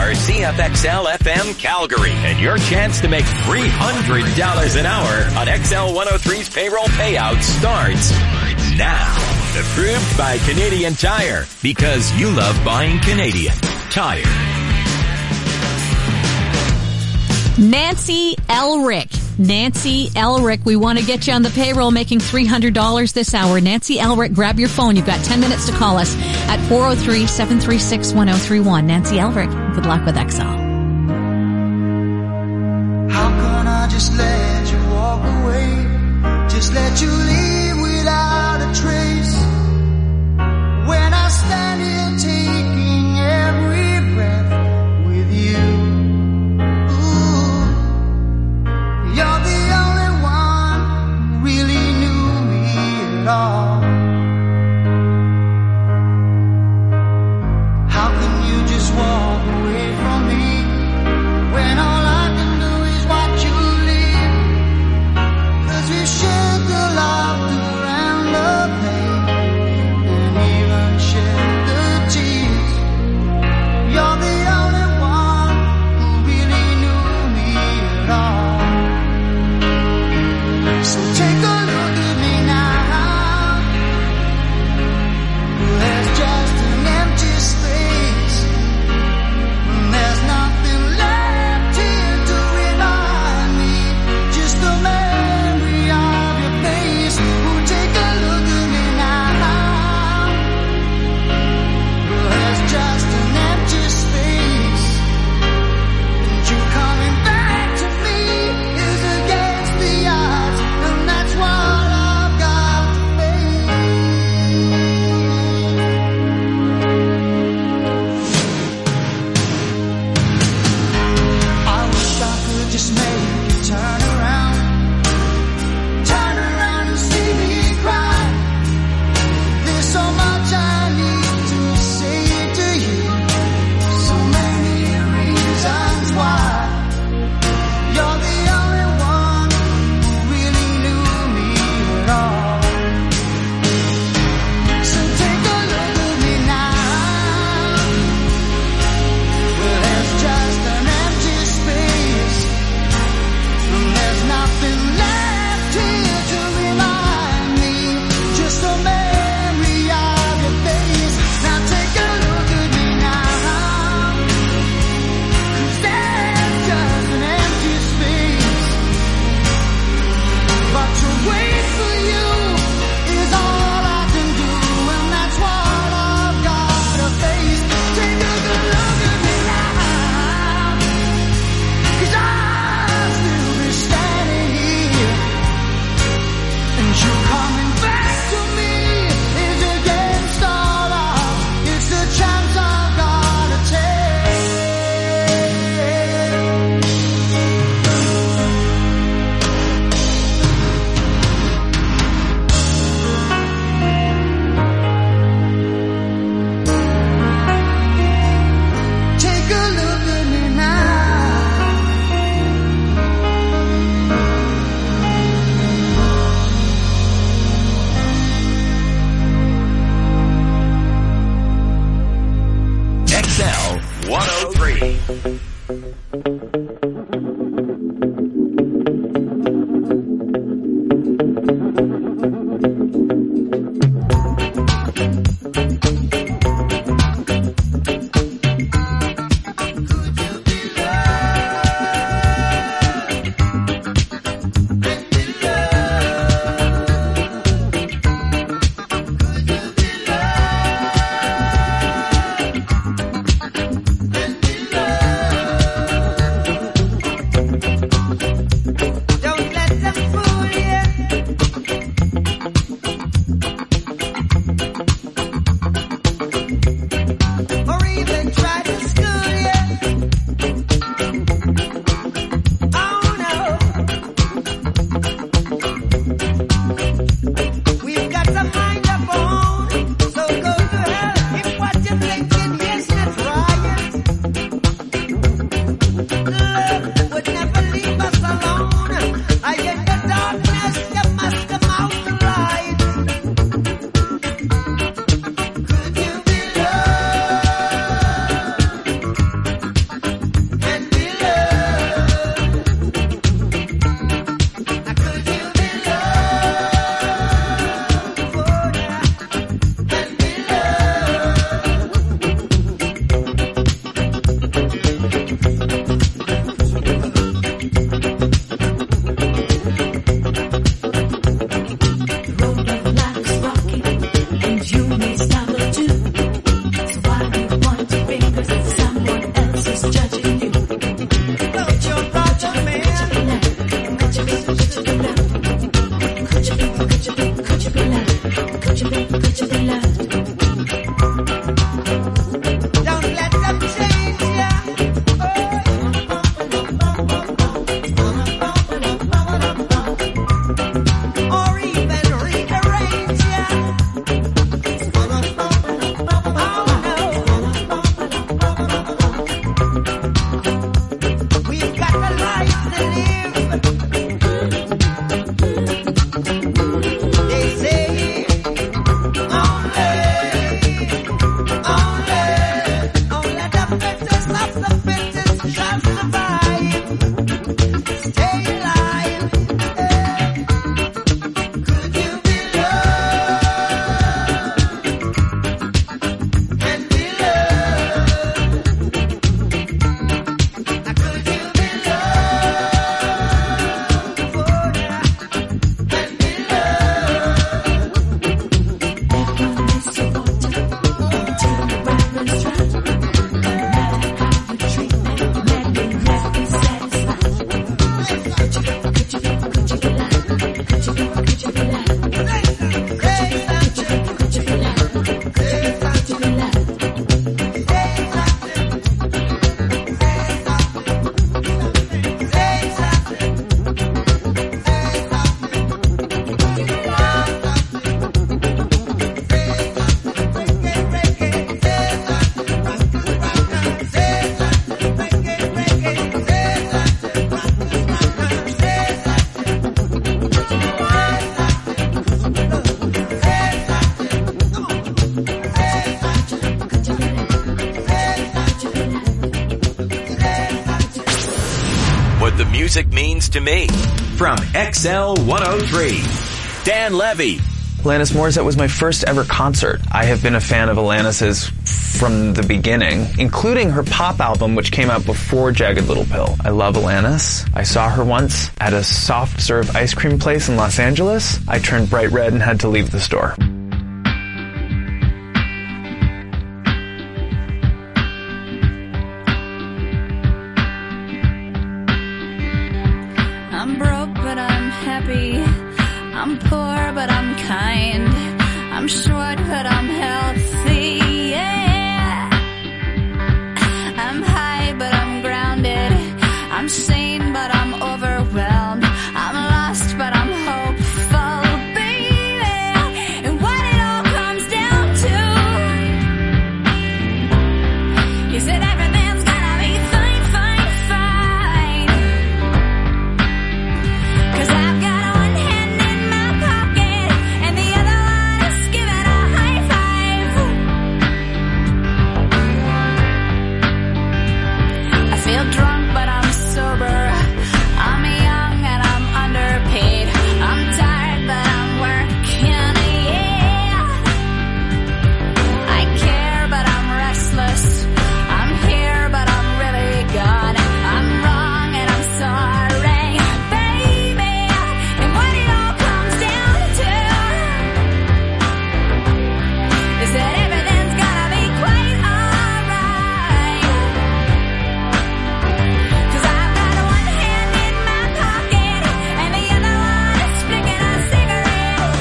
are CFXL FM Calgary, and your chance to make $300 an hour on XL 103's payroll payout starts now. Approved by Canadian Tire, because you love buying Canadian Tire. Nancy Elrick. Nancy Elrick, we want to get you on the payroll making $300 this hour. Nancy Elrick, grab your phone. You've got 10 minutes to call us at 403-736-1031. Nancy Elrick, good luck with XL. How can I just let you walk away? Just let you leave without a trace. When I stand here taking every breath with you. You're the only one who really knew me at all. How can you just walk away from me when all I can do is watch you leave? 'Cause we shared the laughter and the pain, and even shared the tears. You're the only one who really knew me at all. So take a look at me now. There's just an empty space, and there's nothing left here to remind me. Just the memory of your face. Oh, take a look at me now. There's just an empty space, and you coming back to me is against the odds. And that's what I've got to face. I wish I could just make you turn around and see me cry. There's so much I need to say to you, so many reasons why. You're the only one who really knew me at all. So take a look at me now. Well, there's just an empty space, and there's nothing left here to remind me. Just the memory of your face. Now take a look at me now. 'Cause there's just an empty space, but to wait for you is all I can do, and that's what I've got to face. Take a good look at me now, 'cause I'll still be standing here, and you coming back to me is against all odds. It's the chance I've got to take. Take a look at me now. XL 103. music means to me. From XL 103, Dan Levy. Alanis Morissette was my first ever concert. I have been a fan of Alanis's from the beginning, including her pop album, which came out before Jagged Little Pill. I love Alanis. I saw her once at a soft serve ice cream place in Los Angeles. I turned bright red and had to leave the store. I'm broke, but I'm happy. I'm poor, but I'm kind. I'm short, but I'm healthy, yeah. I'm high, but I'm grounded. I'm sane, but I'm overwhelmed. I'm lost, but I'm hopeful, baby. And what it all comes down to is that everything's gonna be fine, fine, fine. 'Cause I've got one hand in my pocket and the other one is giving a high five. I feel drunk, but I'm sober. I'm young and I'm underpaid. I'm tired, but I'm working, yeah. I care, but I'm restless. I'm here, but I'm really gone. I'm wrong and I'm sorry, baby. And what it all comes down to is that everything's gonna be quite alright. 'Cause I've got one hand in my pocket and the other one is flicking a cigarette.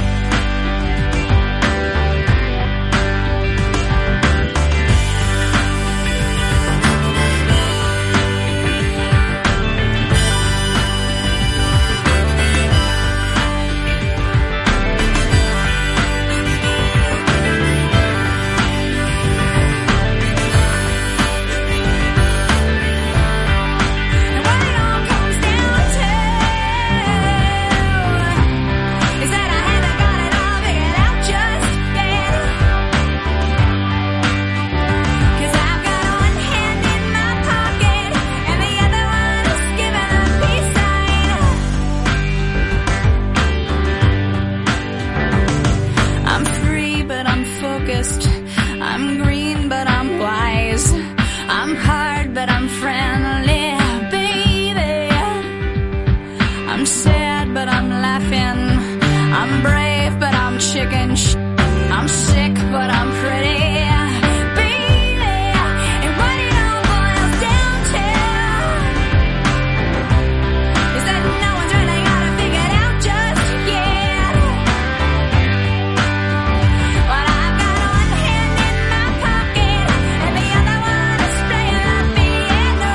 And what it all comes down to is that I haven't got it all figured out just yet. 'Cause I've got one hand in my pocket and the other one is giving a peace sign. I'm free, but I'm focused. I'm green, but I'm wise. I'm hard, but I'm friendly, baby. I'm sad, but I'm laughing. I'm brave, but I'm chicken sh**. I'm sick, but I'm pretty, baby. And what it all boils down to is that no one's really got it figured out just yet. But I've got one hand in my pocket and the other one is playing the piano.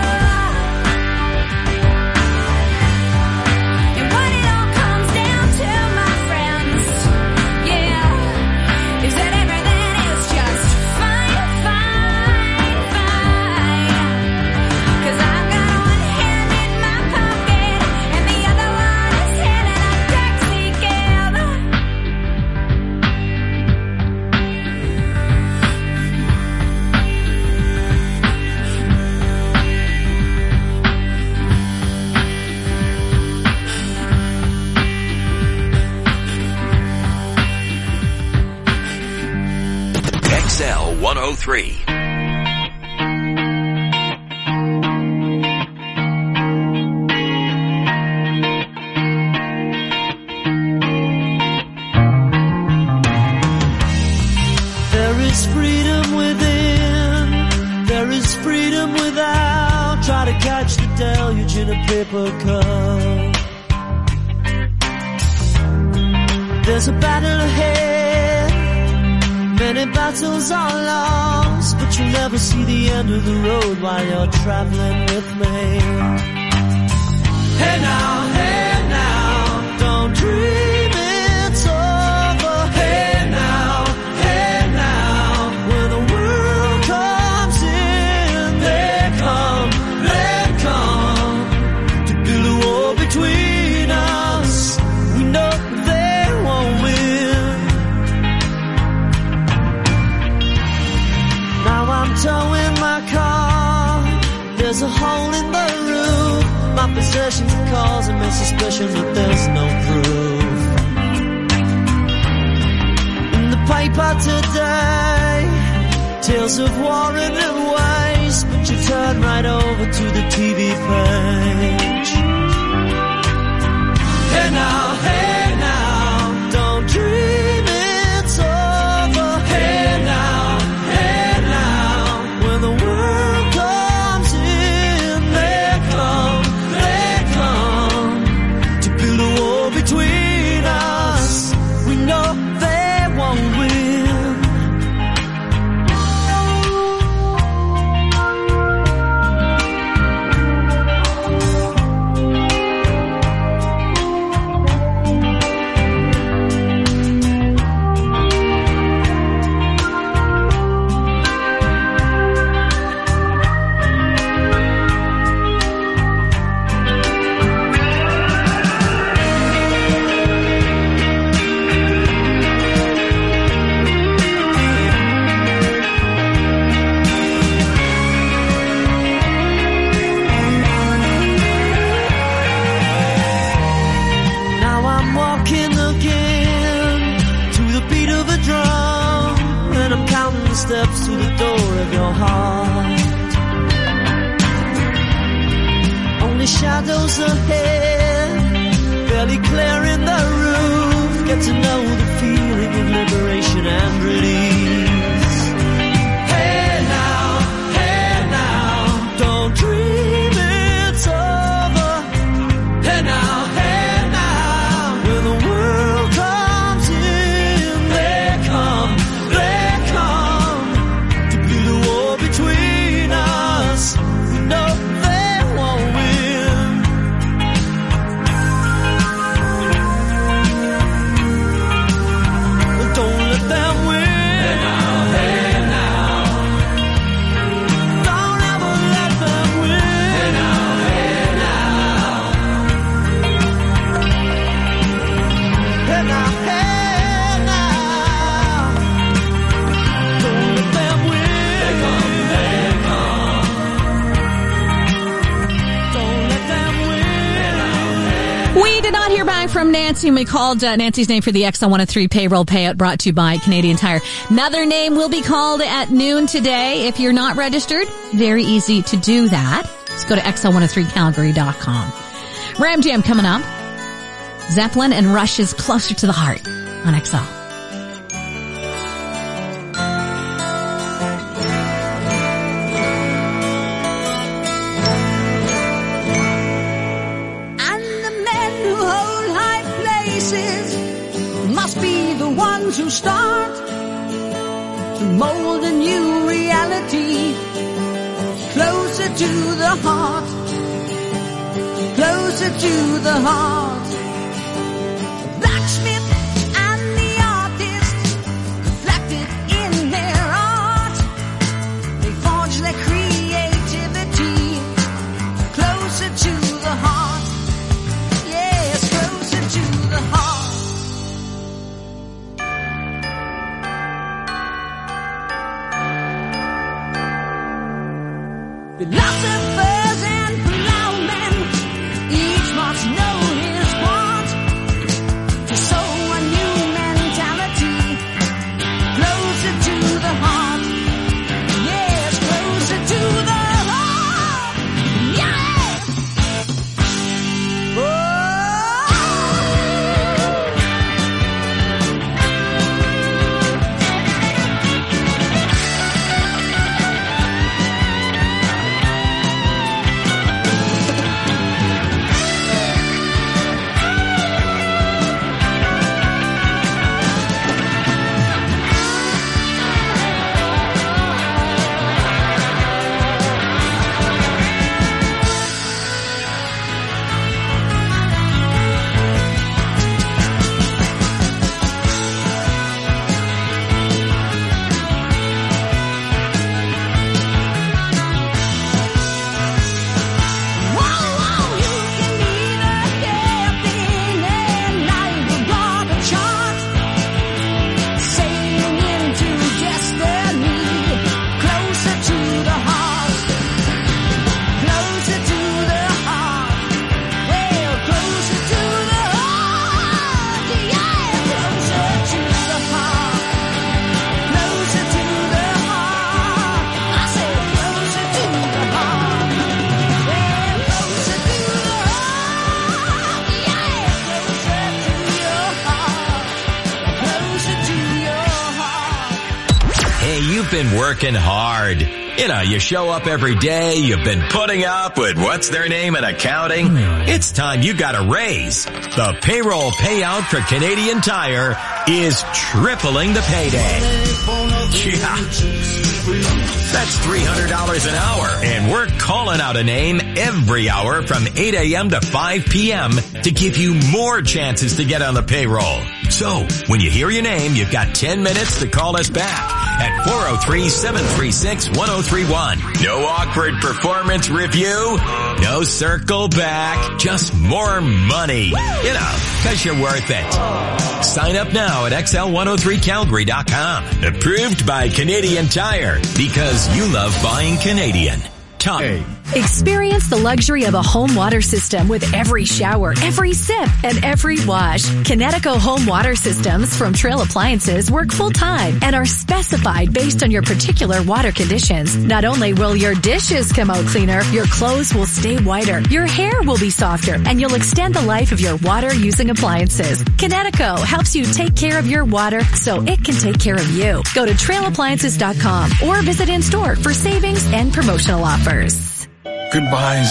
And what it all comes down to, my friends, yeah, is that everything is just fine, fine, fine. 'Cause I've got one hand in my pocket and the other one is hailing a taxi cab. XL 103. There is freedom within, there is freedom without. Try to catch the deluge in a paper cup. There's a battle ahead, many battles are lost, but you'll never see the end of the road while you're traveling with me. Hey now, don't dream it's over. Hey now, when the world comes in, they come to build a wall between us. We know they won't win. Now I'm towing my car, there's a hole in the roof. My Assertions of cause and my suspicion that there's no proof. In the paper today, tales of war and of ways. She turned right over to the TV page. Hey now, don't dream it's over. Hey now, when the world comes in, they come to build a wall between us. We know they won't win. Steps to the door of your heart. Only shadows ahead, barely clear in the room. Get to know the feeling of liberation and release. Hey now, don't dream it's over. Hey now, when the world comes in, they come. Between us, no, they won't win. Don't let them win. Hey now. Don't ever let them win. Hey now. Hey now. Don't let them win. We did not hear back from Nancy. We called Nancy's name for the XL 103 payroll payout brought to you by Canadian Tire. Another name will be called at noon today. If you're not registered, very easy to do that. Just go to XL103Calgary.com. Ram Jam coming up. Zeppelin and Rush is Closer to the Heart on XL. To start to mold a new reality, closer to the heart, closer to the heart. Blacksmith and the artist reflected in their art. They forge their creativity closer to the heart. Yes, closer to the heart. Philosophers and plowmen, each must know his part to sow a new mentality closer to the heart. Yes, closer to the heart. Yeah. Oh. working hard. You know, you show up every day, you've been putting up with what's their name in accounting. It's time you got a raise. The payroll payout for Canadian Tire is tripling the payday. Yeah. That's $300 an hour, and we're calling out a name every hour from 8 a.m. to 5 p.m. to give you more chances to get on the payroll. So, when you hear your name, you've got 10 minutes to call us back at 403-736-1031. No awkward performance review, no circle back, just more money. You know, 'cause you're worth it. Sign up now at XL103Calgary.com. Approved by Canadian Tire, because you love buying Canadian. Tom. Experience the luxury of a home water system with every shower, every sip, and every wash. Kinetico home water systems from Trail Appliances work full-time and are specified based on your particular water conditions. Not only will your dishes come out cleaner, your clothes will stay whiter, your hair will be softer, and you'll extend the life of your water-using appliances. Kinetico helps you take care of your water so it can take care of you. Go to trailappliances.com or visit in-store for savings and promotional offers. Goodbyes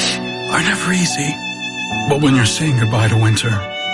are never easy, but when you're saying goodbye to winter,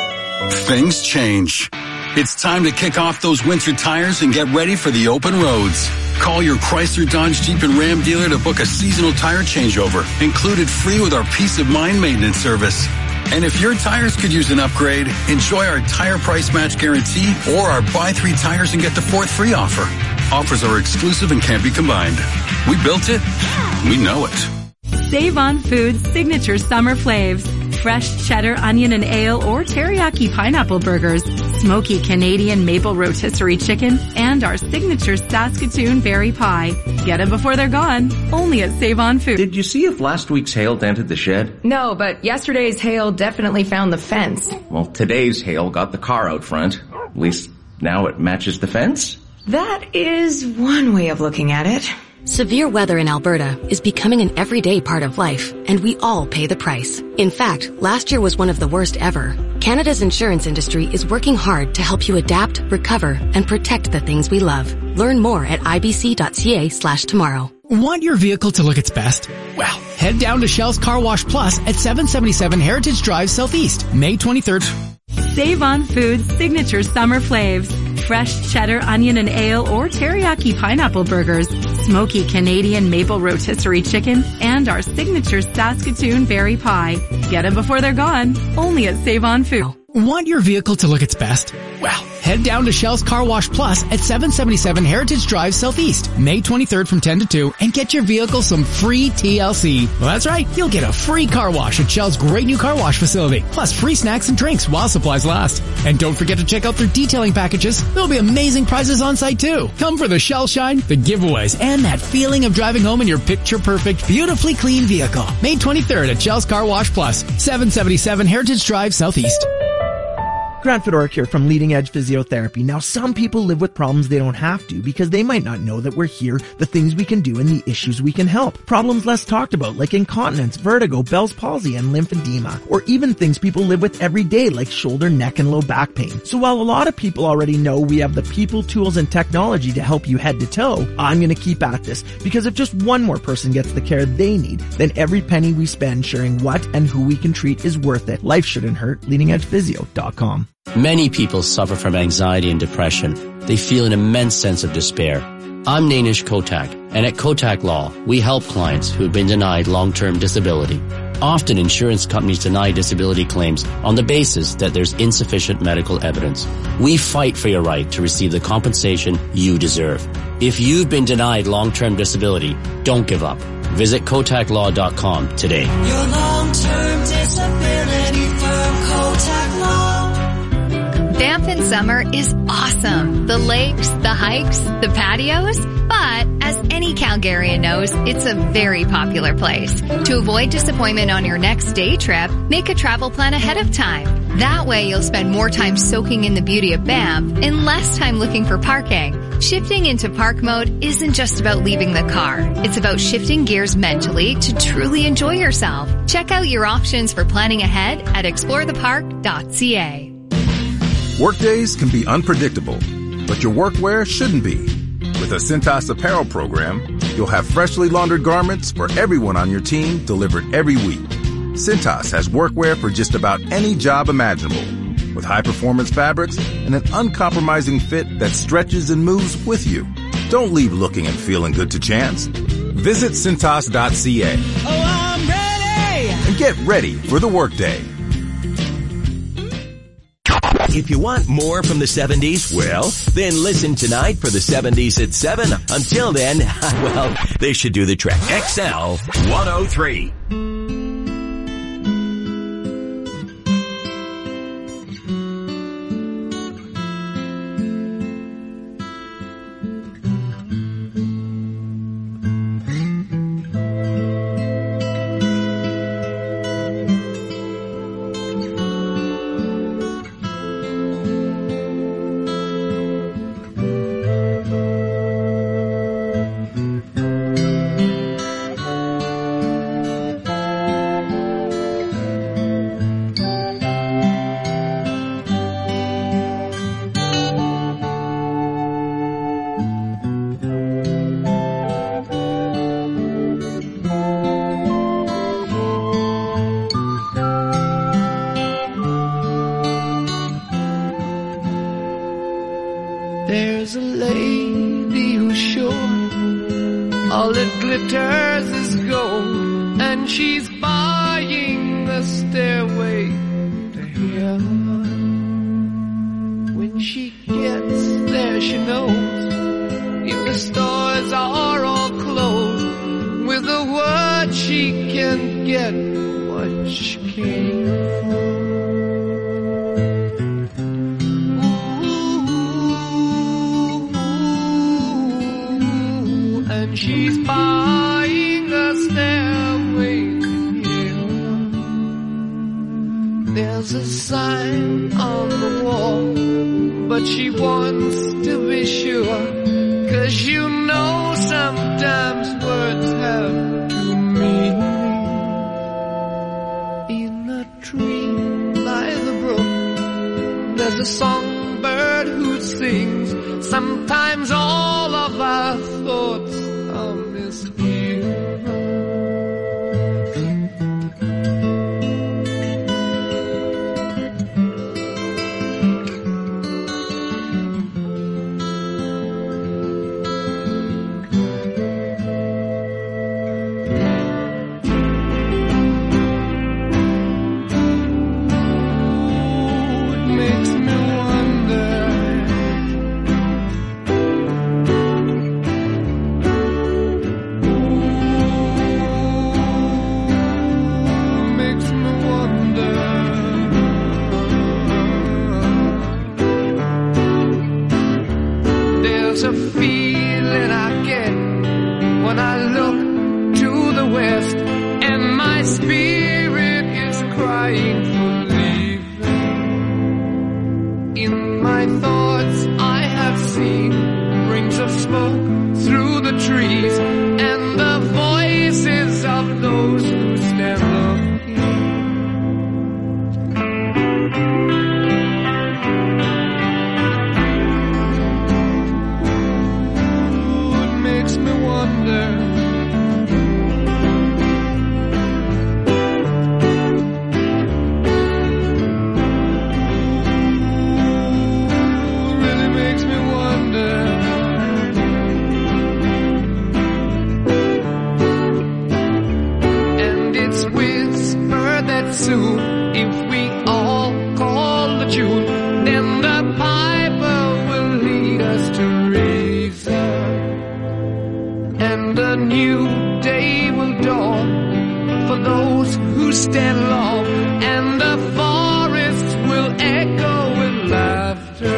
things change. It's time to kick off those winter tires and get ready for the open roads. Call your Chrysler, Dodge, Jeep, and Ram dealer to book a seasonal tire changeover, included free with our Peace of Mind maintenance service. And if your tires could use an upgrade, enjoy our tire price match guarantee or our buy 3 tires and get the 4th free offer. Offers are exclusive and can't be combined. We built it. We know it. Save on Foods signature summer flavs. Fresh cheddar, onion, and ale or teriyaki pineapple burgers, smoky Canadian maple rotisserie chicken, and our signature Saskatoon berry pie. Get them before they're gone. Only at Save on Foods. Did you see if last week's hail dented the shed? No, but yesterday's hail definitely found the fence. Well, today's hail got the car out front. At least now it matches the fence. That is one way of looking at it. Severe weather in Alberta is becoming an everyday part of life, and we all pay the price. In fact, last year was one of the worst ever. Canada's insurance industry is working hard to help you adapt, recover, and protect the things we love. Learn more at ibc.ca/tomorrow. Want your vehicle to look its best? Well, head down to Shell's Car Wash Plus at 777 Heritage Drive Southeast, May 23rd. Save on Foods signature summer flavs. Fresh cheddar, onion, and ale or teriyaki pineapple burgers, smoky Canadian maple rotisserie chicken, and our signature Saskatoon berry pie. Get them before they're gone. Only at Save on Food. Want your vehicle to look its best? Well, head down to Shell's Car Wash Plus at 777 Heritage Drive Southeast, May 23rd from 10 to 2, and get your vehicle some free TLC. Well, that's right. You'll get a free car wash at Shell's great new car wash facility, plus free snacks and drinks while supplies last. And don't forget to check out their detailing packages. There'll be amazing prizes on site too. Come for the Shell Shine, the giveaways, and that feeling of driving home in your picture-perfect, beautifully clean vehicle. May 23rd at Shell's Car Wash Plus, 777 Heritage Drive Southeast. Grant Fedoruk here from Leading Edge Physiotherapy. Now, some people live with problems they don't have to because they might not know that we're here, the things we can do, and the issues we can help. Problems less talked about like incontinence, vertigo, Bell's palsy, and lymphedema. Or even things people live with every day like shoulder, neck, and low back pain. So while a lot of people already know we have the people, tools, and technology to help you head to toe, I'm going to keep at this because if just one more person gets the care they need, then every penny we spend sharing what and who we can treat is worth it. Life shouldn't hurt. LeadingEdgePhysio.com. Many people suffer from anxiety and depression. They feel an immense sense of despair. I'm Nainish Kotak, and at Kotak Law, we help clients who have been denied long-term disability. Often insurance companies deny disability claims on the basis that there's insufficient medical evidence. We fight for your right to receive the compensation you deserve. If you've been denied long-term disability, don't give up. Visit KotakLaw.com today. Your long-term disability firm, Kotak Law. Banff in summer is awesome. The lakes, the hikes, the patios. But as any Calgarian knows, it's a very popular place. To avoid disappointment on your next day trip, make a travel plan ahead of time. That way you'll spend more time soaking in the beauty of Banff and less time looking for parking. Shifting into park mode isn't just about leaving the car. It's about shifting gears mentally to truly enjoy yourself. Check out your options for planning ahead at explorethepark.ca. Workdays can be unpredictable, but your workwear shouldn't be. With a Cintas apparel program, you'll have freshly laundered garments for everyone on your team delivered every week. Cintas has workwear for just about any job imaginable, with high-performance fabrics and an uncompromising fit that stretches and moves with you. Don't leave looking and feeling good to chance. Visit Cintas.ca. Oh, I'm ready! And get ready for the workday. If you want more from the 70s, well, then listen tonight for the 70s at 7. Until then, well, they should do the trick. XL 103. There's a lady who's sure all that glitters is gold, and she's buying a stairway to heaven. When she gets there, she knows if the stores are all closed, with a word she can get what she came for. She's buying a stairway to heaven. There's a sign on the wall, but she wants to be sure, 'cause you know sometimes words have two meanings. In a tree by the brook, there's a songbird who sings. Sometimes all of our thoughts are misgiven. There's a feeling I get when I look to the west, and my spirit is crying for leaving. In my thoughts I have seen rings of smoke through the trees, and the voices of those who stand looking. Soon, if we all call the tune, then the piper will lead us to reason, and a new day will dawn for those who stand long, and the forest will echo with laughter.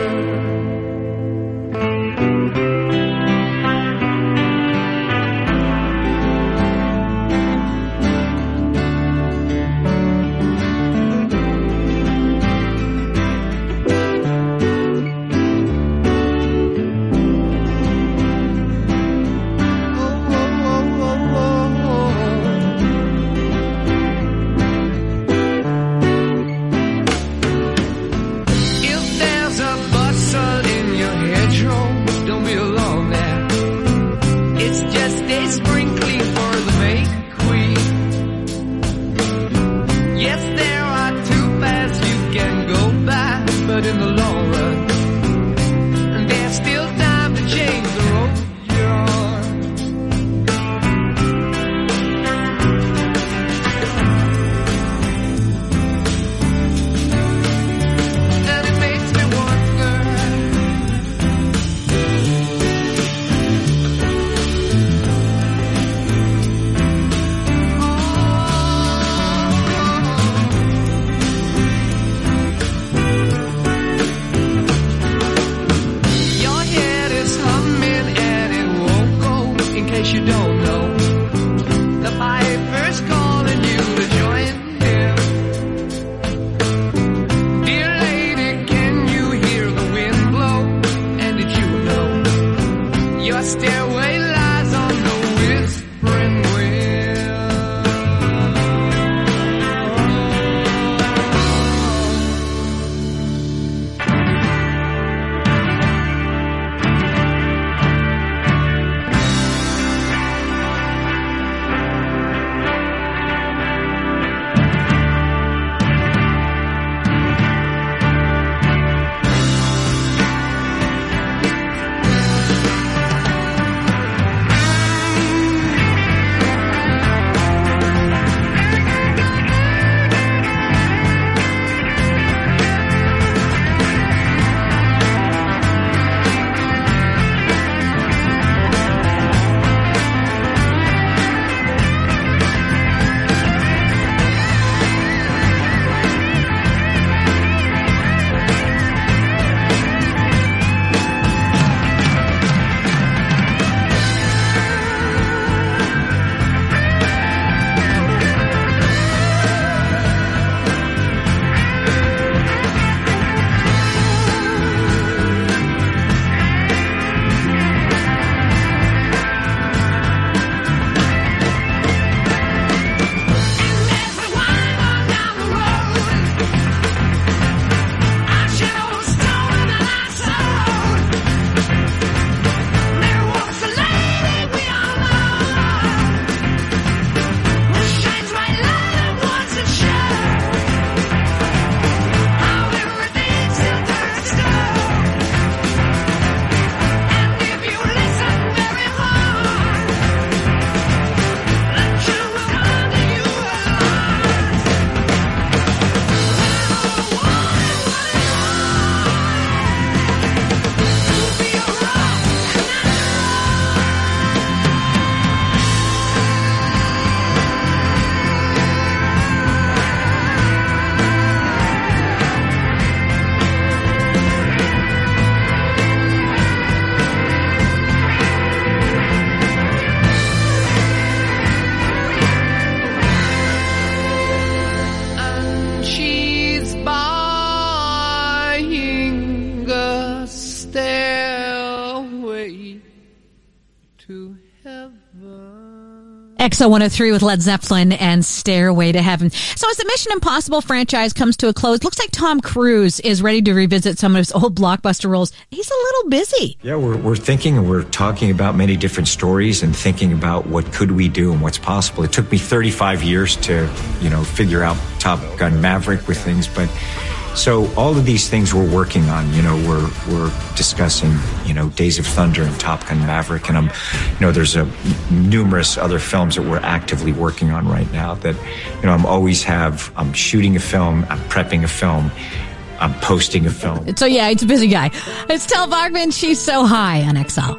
XO 103 with Led Zeppelin and Stairway to Heaven. So as the Mission Impossible franchise comes to a close, looks like Tom Cruise is ready to revisit some of his old blockbuster roles. He's a little busy. Yeah, we're thinking and we're talking about many different stories and thinking about what could we do and what's possible. It took me 35 years to, figure out Top Gun Maverick with things, but so all of these things we're working on, we're discussing, Days of Thunder and Top Gun Maverick, and there's numerous other films that we're actively working on right now that, I'm shooting a film, I'm prepping a film, I'm posting a film. So yeah, it's a busy guy. It's Tel Bachman. She's so high on XL.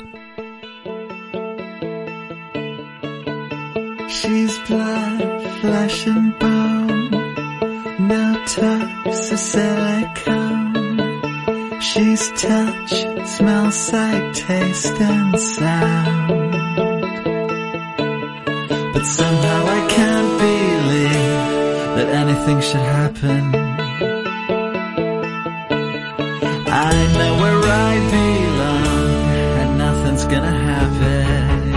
She's blood, flesh and bone. No touch of silicone. She's touch, smell, sight, taste, and sound. But somehow I can't believe that anything should happen. I know where I belong, and nothing's gonna happen.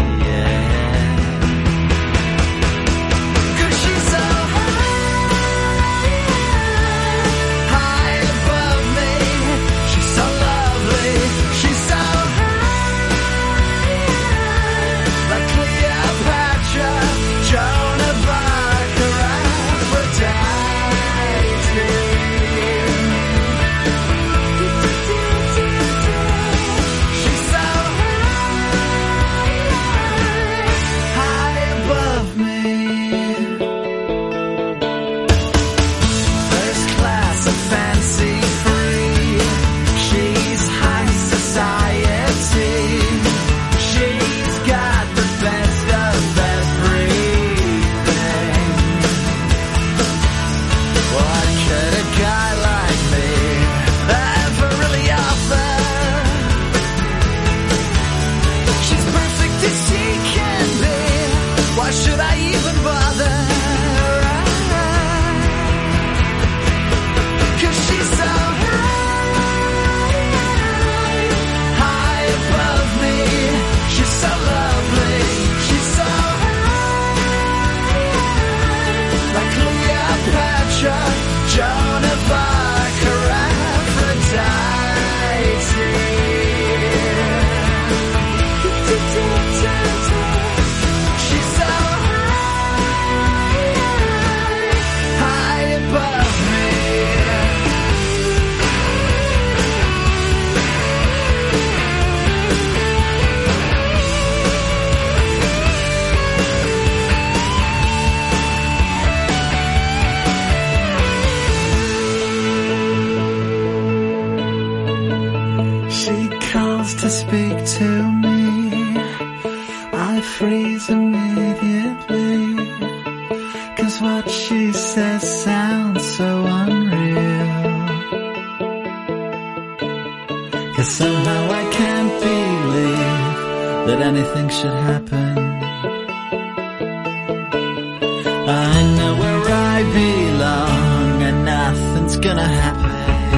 Anything should happen. I know where I belong, and nothing's gonna happen.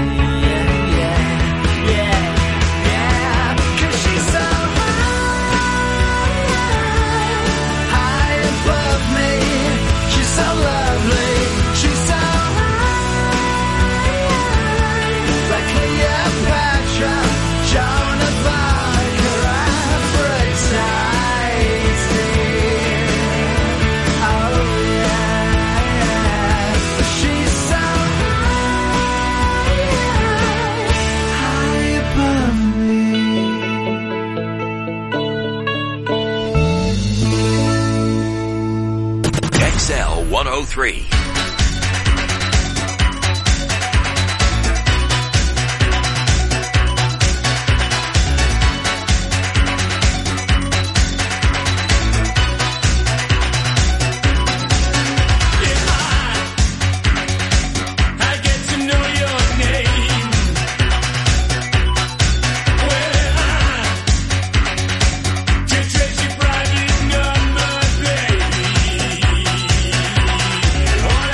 XL 103. Private number, baby.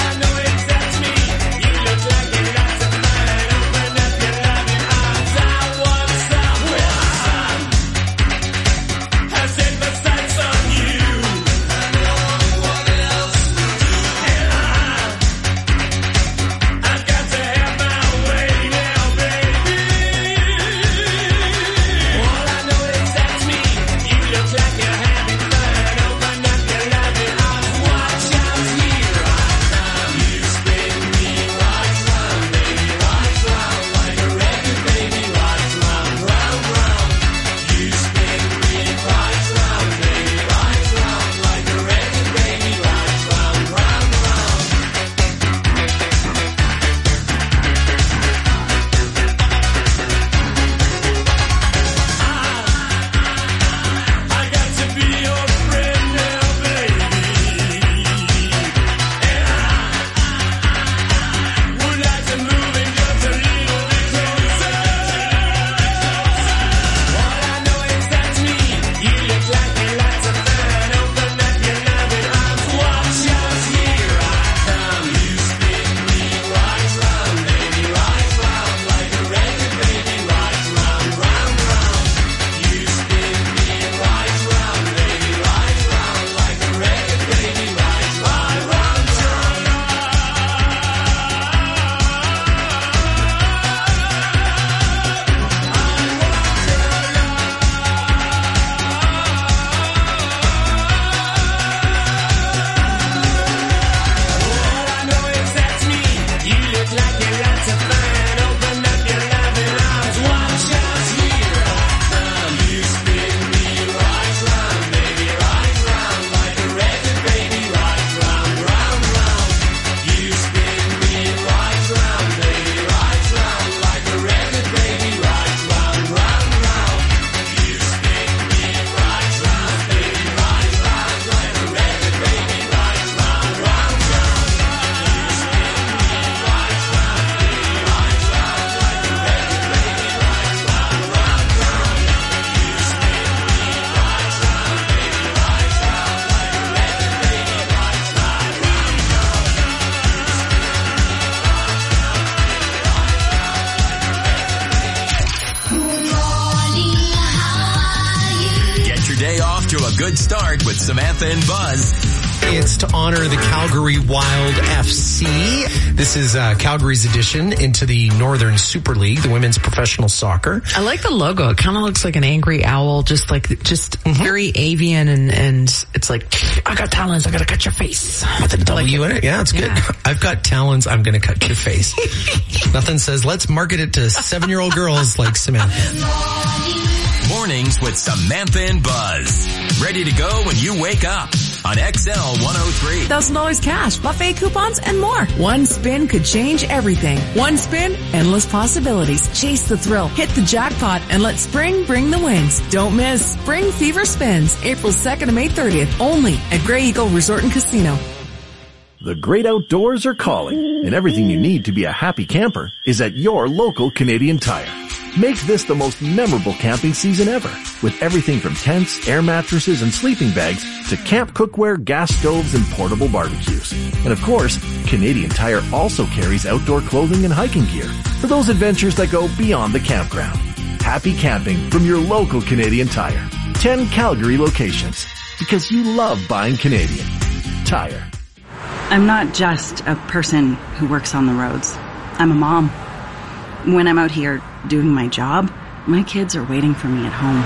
Good start with Samantha and Buzz. It's to honor the Calgary Wild FC. This is Calgary's addition into the Northern Super League, the women's professional soccer. I like the logo. It kind of looks like an angry owl, just very avian, and it's like, I got talons, I gotta cut your face. With a W in it? Yeah, it's good. I've got talons, I'm gonna cut your face. Nothing says, let's market it to 7-year-old girls like Samantha. Mornings with Samantha and Buzz. Ready to go when you wake up on XL 103. $1,000 cash, buffet coupons, and more. One spin could change everything. One spin, endless possibilities. Chase the thrill, hit the jackpot, and let spring bring the wins. Don't miss Spring Fever Spins, April 2nd to May 30th, only at Grey Eagle Resort and Casino. The great outdoors are calling, and everything you need to be a happy camper is at your local Canadian Tire. Make this the most memorable camping season ever, with everything from tents, air mattresses, and sleeping bags to camp cookware, gas stoves, and portable barbecues. And of course, Canadian Tire also carries outdoor clothing and hiking gear for those adventures that go beyond the campground. Happy camping from your local Canadian Tire. 10 Calgary locations, because you love buying Canadian Tire. I'm not just a person who works on the roads. I'm a mom. When I'm out here doing my job, my kids are waiting for me at home.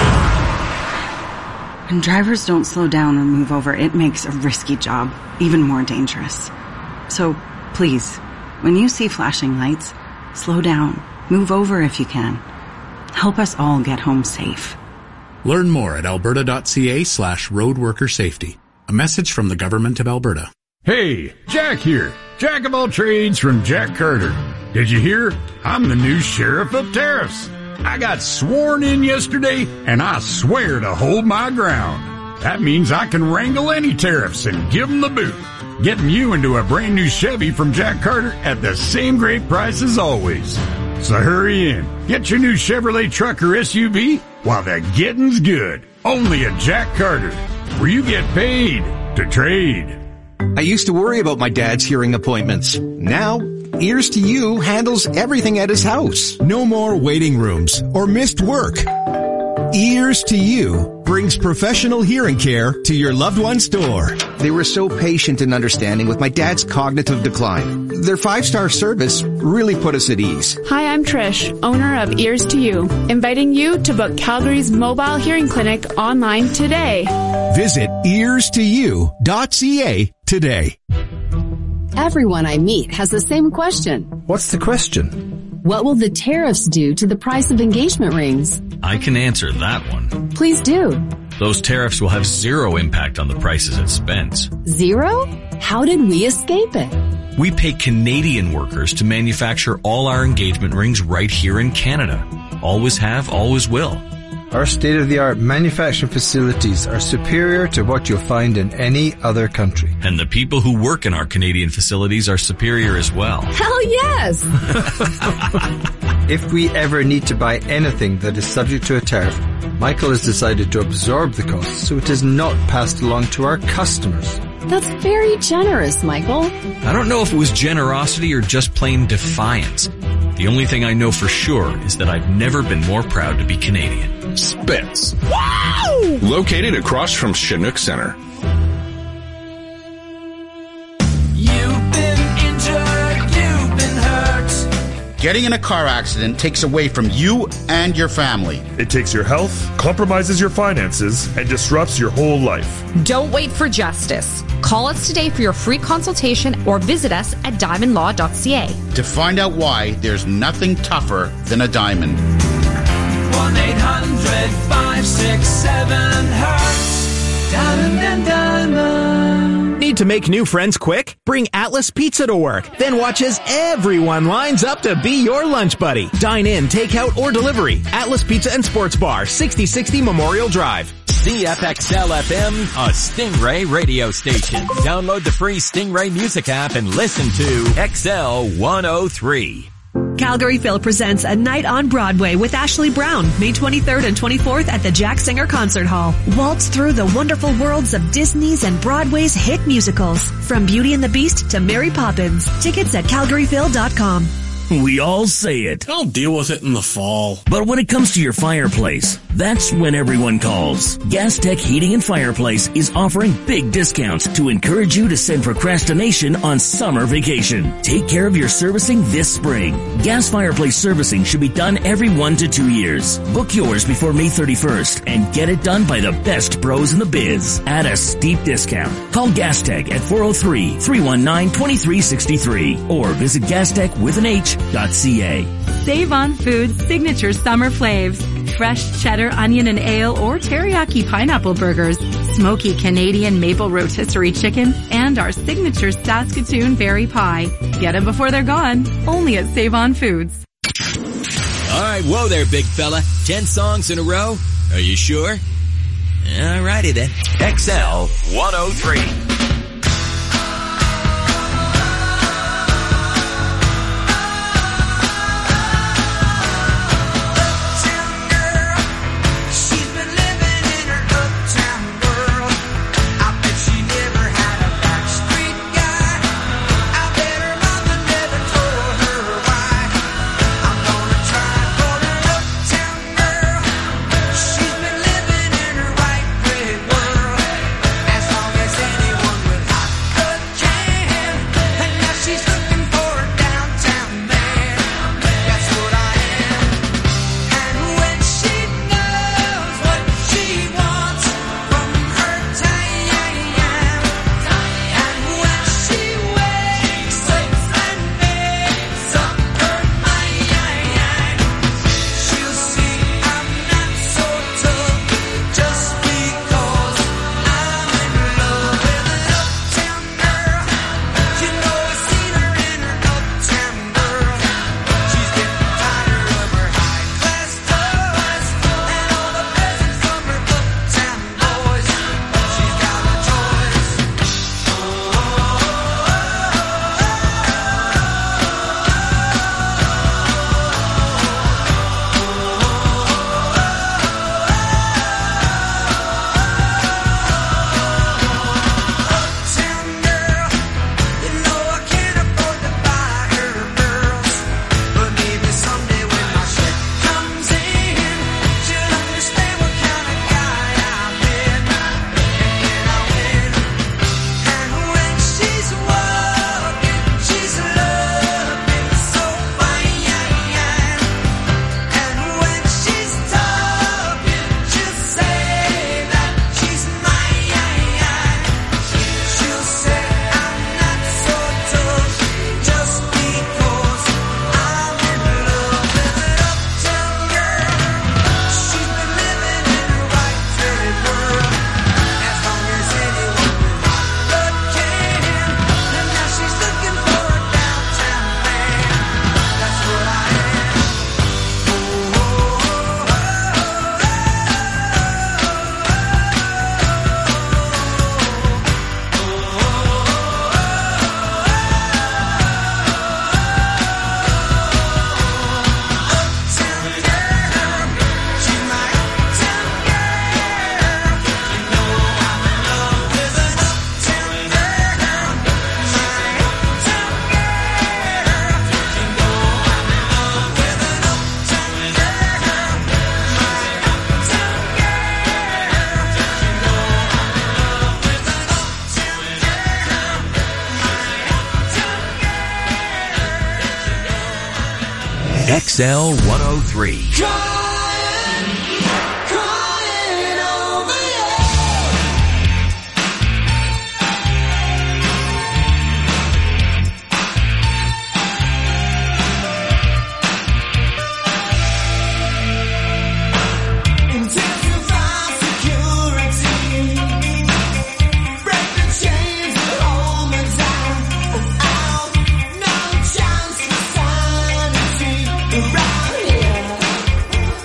When drivers don't slow down or move over, it makes a risky job even more dangerous. So, please, when you see flashing lights, slow down, move over if you can. Help us all get home safe. Learn more at alberta.ca/roadworkersafety. A message from the Government of Alberta. Hey, Jack here. Jack of all trades from Jack Carter. Did you hear? I'm the new sheriff of tariffs. I got sworn in yesterday, and I swear to hold my ground. That means I can wrangle any tariffs and give them the boot. Getting you into a brand new Chevy from Jack Carter at the same great price as always. So hurry in. Get your new Chevrolet truck or SUV while the getting's good. Only at Jack Carter, where you get paid to trade. I used to worry about my dad's hearing appointments. Now, Ears to You handles everything at his house. No more waiting rooms or missed work. Ears to You brings professional hearing care to your loved one's door. They were so patient and understanding with my dad's cognitive decline. Their 5-star service really put us at ease. Hi, I'm Trish, owner of Ears to You, inviting you to book Calgary's mobile hearing clinic online today. Visit earstoyou.ca today. Everyone I meet has the same question. What's the question? What will the tariffs do to the price of engagement rings? I can answer that one. Please do. Those tariffs will have zero impact on the prices at Spence. Zero? How did we escape it? We pay Canadian workers to manufacture all our engagement rings right here in Canada. Always have, always will. Our state-of-the-art manufacturing facilities are superior to what you'll find in any other country. And the people who work in our Canadian facilities are superior as well. Hell yes! If we ever need to buy anything that is subject to a tariff, Michael has decided to absorb the cost so it is not passed along to our customers. That's very generous, Michael. I don't know if it was generosity or just plain defiance. The only thing I know for sure is that I've never been more proud to be Canadian. Spence. Wow! Located across from Chinook Center. You've been injured, you've been hurt. Getting in a car accident takes away from you and your family. It takes your health, compromises your finances, and disrupts your whole life. Don't wait for justice. Call us today for your free consultation or visit us at diamondlaw.ca. To find out why there's nothing tougher than a diamond. 1-800-567-HURTS. Diamond and Diamond. Need to make new friends quick? Bring Atlas Pizza to work. Then watch as everyone lines up to be your lunch buddy. Dine in, take out, or delivery. Atlas Pizza and Sports Bar, 6060 Memorial Drive. CFXL FM, a Stingray radio station. Download the free Stingray music app and listen to XL 103. Calgary Phil presents A Night on Broadway with Ashley Brown, May 23rd and 24th at the Jack Singer Concert Hall. Waltz through the wonderful worlds of Disney's and Broadway's hit musicals, from Beauty and the Beast to Mary Poppins. Tickets at calgaryphil.com. We all say it. I'll deal with it in the fall. But when it comes to your fireplace, that's when everyone calls. Gas Tech Heating and Fireplace is offering big discounts to encourage you to send procrastination on summer vacation. Take care of your servicing this spring. Gas fireplace servicing should be done every 1 to 2 years. Book yours before May 31st and get it done by the best pros in the biz at a steep discount. Call Gas Tech at 403-319-2363 or visit gastechwithanh.ca. Save on Foods signature summer flaves. Fresh cheddar, onion, and ale or teriyaki pineapple burgers, smoky Canadian maple rotisserie chicken, and our signature Saskatoon berry pie. Get them before they're gone. Only at Save on Foods. All right, whoa there, big fella. 10 songs in a row? Are you sure? All righty then. XL 103. XL 103. Around here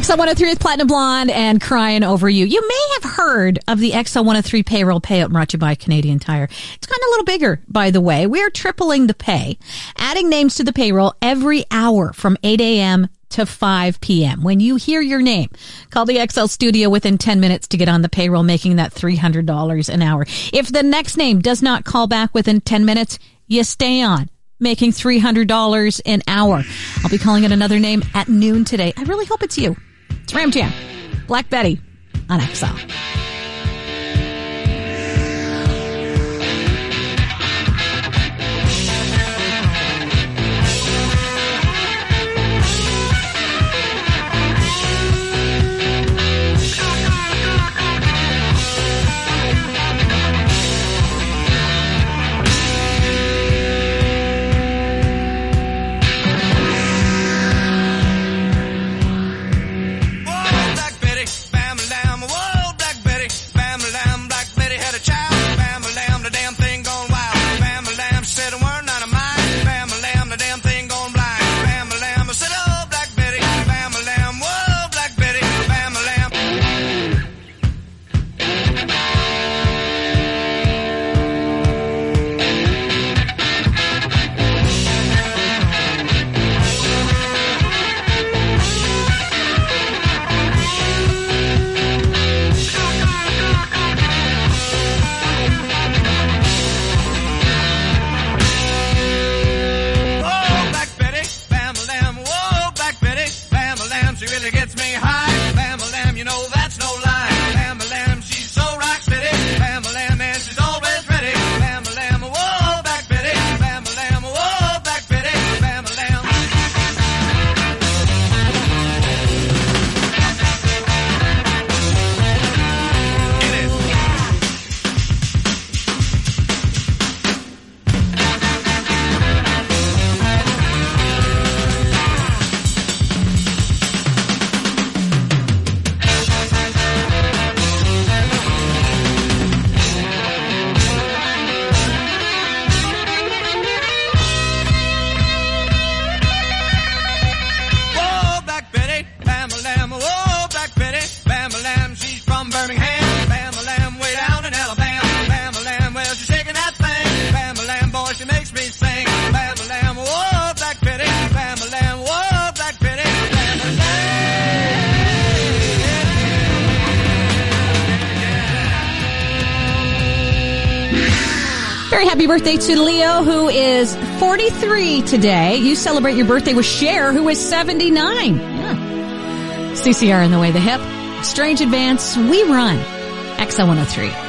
XL103 with Platinum Blonde and Crying Over You. You may have heard of the XL103 payroll payout brought to you by Canadian Tire. It's gotten a little bigger, by the way. We're tripling the pay, adding names to the payroll every hour from 8 a.m. to 5 p.m. When you hear your name, call the XL studio within 10 minutes to get on the payroll, making that $300 an hour. If the next name does not call back within 10 minutes, you stay on, making $300 an hour. I'll be calling it another name at noon today. I really hope it's you. It's Ram Jam, Black Betty on XL. Happy birthday to Leo, who is 43 today. You celebrate your birthday with Cher, who is 79. Yeah. CCR in the way, the hip. Strange Advance, We Run. XL103.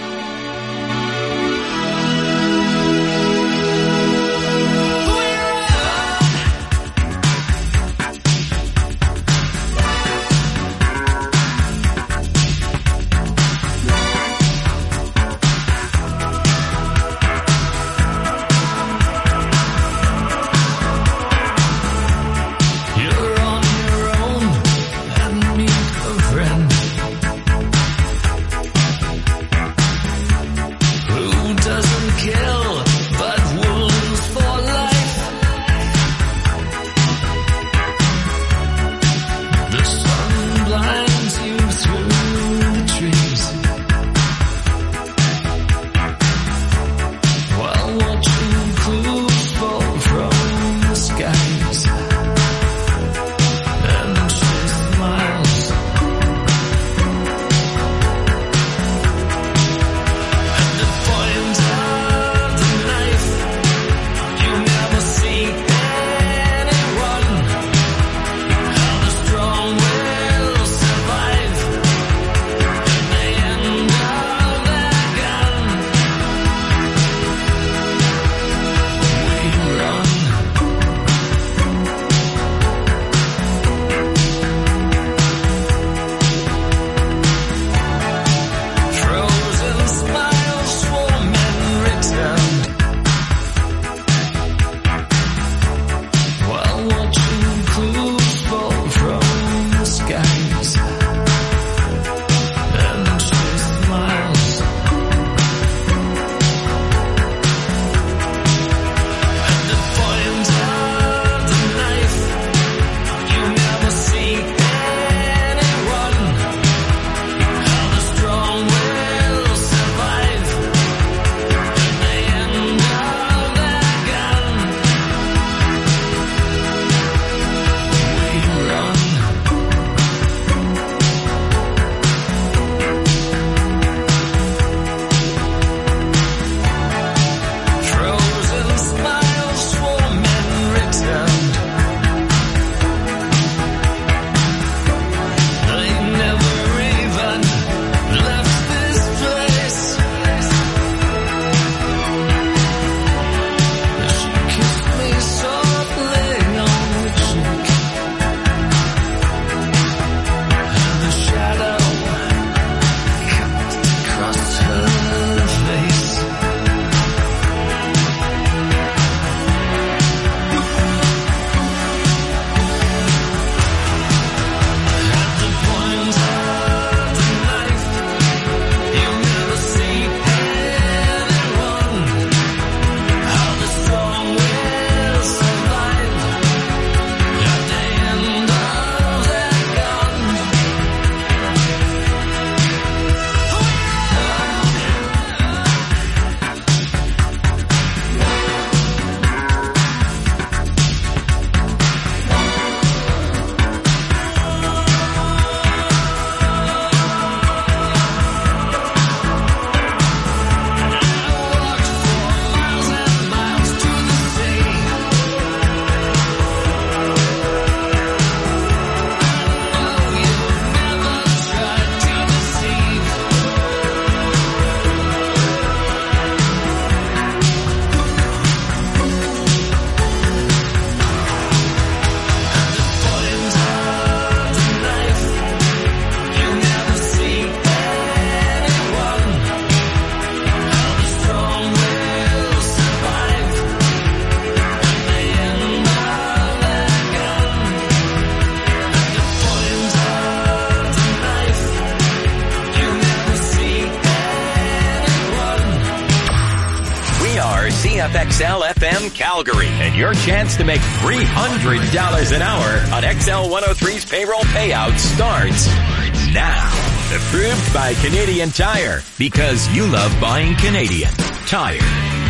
WFXL FM Calgary and your chance to make $300 an hour on XL 103's payroll payout starts now. Approved by Canadian Tire, because you love buying Canadian Tire.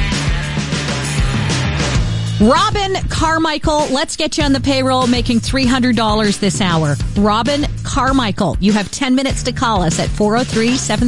Robin Carmichael, let's get you on the payroll, making $300 this hour. Robin Carmichael, you have 10 minutes to call us at 403-7